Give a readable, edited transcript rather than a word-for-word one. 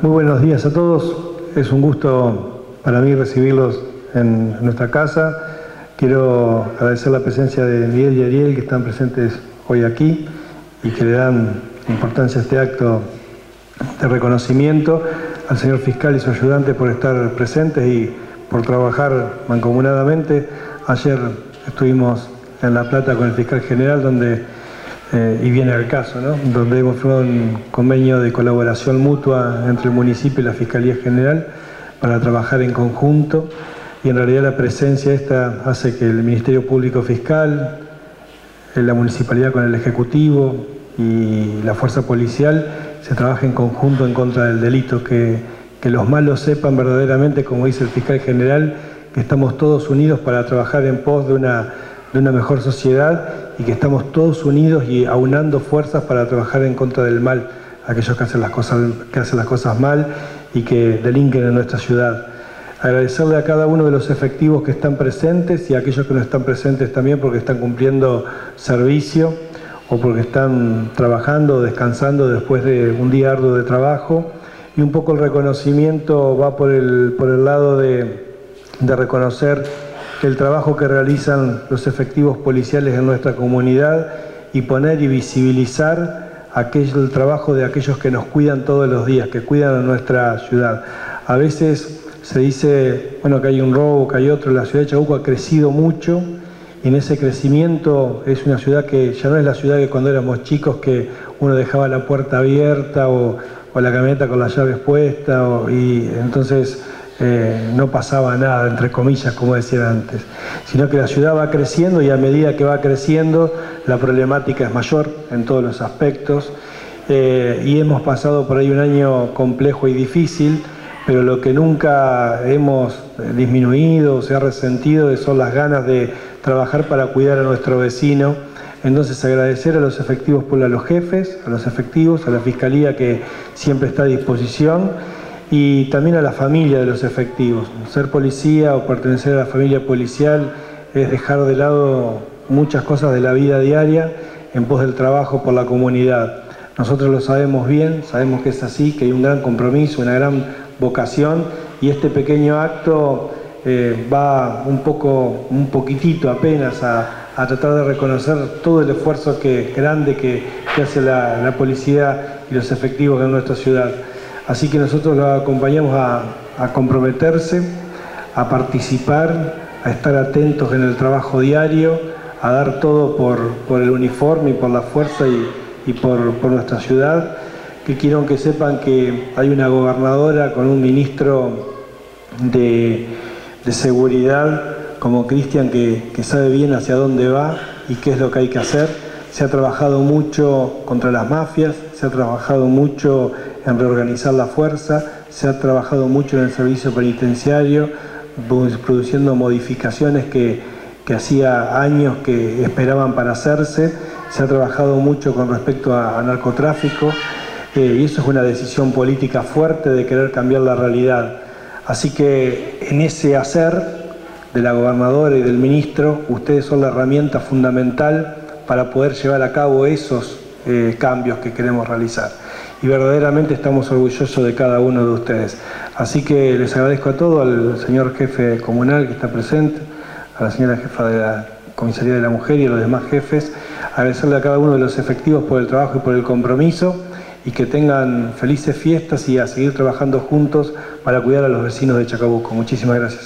Muy buenos días a todos. Es un gusto para mí recibirlos en nuestra casa. Quiero agradecer la presencia de Miguel y Ariel, que están presentes hoy aquí y que le dan importancia a este acto de reconocimiento, al señor fiscal y su ayudante por estar presentes y por trabajar mancomunadamente. Ayer estuvimos en La Plata con el fiscal general, y viene al caso, ¿no? Donde hemos firmado un convenio de colaboración mutua entre el municipio y la Fiscalía General para trabajar en conjunto, y en realidad la presencia esta hace que el Ministerio Público Fiscal, la Municipalidad con el Ejecutivo y la Fuerza Policial se trabaje en conjunto en contra del delito, que los malos sepan verdaderamente, como dice el fiscal general, que estamos todos unidos para trabajar en pos de una mejor sociedad, y que estamos todos unidos y aunando fuerzas para trabajar en contra del mal, aquellos que hacen las cosas mal y que delinquen en nuestra ciudad. Agradecerle a cada uno de los efectivos que están presentes y a aquellos que no están presentes también porque están cumpliendo servicio o porque están trabajando o descansando después de un día arduo de trabajo. Y un poco el reconocimiento va por el lado de reconocer el trabajo que realizan los efectivos policiales en nuestra comunidad y poner y visibilizar el trabajo de aquellos que nos cuidan todos los días, que cuidan a nuestra ciudad. A veces se dice, bueno, que hay un robo, que hay otro. La ciudad de Chacabuco ha crecido mucho, y en ese crecimiento es una ciudad que ya no es la ciudad que cuando éramos chicos, que uno dejaba la puerta abierta o la camioneta con las llaves puestas, y entonces no pasaba nada, entre comillas, como decían antes, sino que la ciudad va creciendo, y a medida que va creciendo la problemática es mayor en todos los aspectos, y hemos pasado por ahí un año complejo y difícil, pero lo que nunca hemos disminuido o se ha resentido son las ganas de trabajar para cuidar a nuestro vecino. Entonces, agradecer a los efectivos, a los jefes, a los efectivos, a la Fiscalía, que siempre está a disposición, y también a la familia de los efectivos. Ser policía o pertenecer a la familia policial es dejar de lado muchas cosas de la vida diaria en pos del trabajo por la comunidad. Nosotros lo sabemos bien, sabemos que es así, que hay un gran compromiso, una gran vocación, y este pequeño acto va un poquitito apenas a tratar de reconocer todo el esfuerzo grande que hace la policía y los efectivos en nuestra ciudad. Así que nosotros lo acompañamos a comprometerse, a participar, a estar atentos en el trabajo diario, a dar todo por el uniforme y por la fuerza y por nuestra ciudad. Que quiero que sepan que hay una gobernadora con un ministro de seguridad como Cristian, que sabe bien hacia dónde va y qué es lo que hay que hacer. Se ha trabajado mucho contra las mafias, se ha trabajado mucho en reorganizar la fuerza, se ha trabajado mucho en el servicio penitenciario, produciendo modificaciones que hacía años que esperaban para hacerse. Se ha trabajado mucho con respecto a narcotráfico, y eso es una decisión política fuerte de querer cambiar la realidad. Así que en ese hacer de la gobernadora y del ministro, ustedes son la herramienta fundamental para poder llevar a cabo esos cambios que queremos realizar. Y verdaderamente estamos orgullosos de cada uno de ustedes. Así que les agradezco a todos, al señor jefe comunal que está presente, a la señora jefa de la Comisaría de la Mujer y a los demás jefes. Agradecerle a cada uno de los efectivos por el trabajo y por el compromiso, y que tengan felices fiestas y a seguir trabajando juntos para cuidar a los vecinos de Chacabuco. Muchísimas gracias.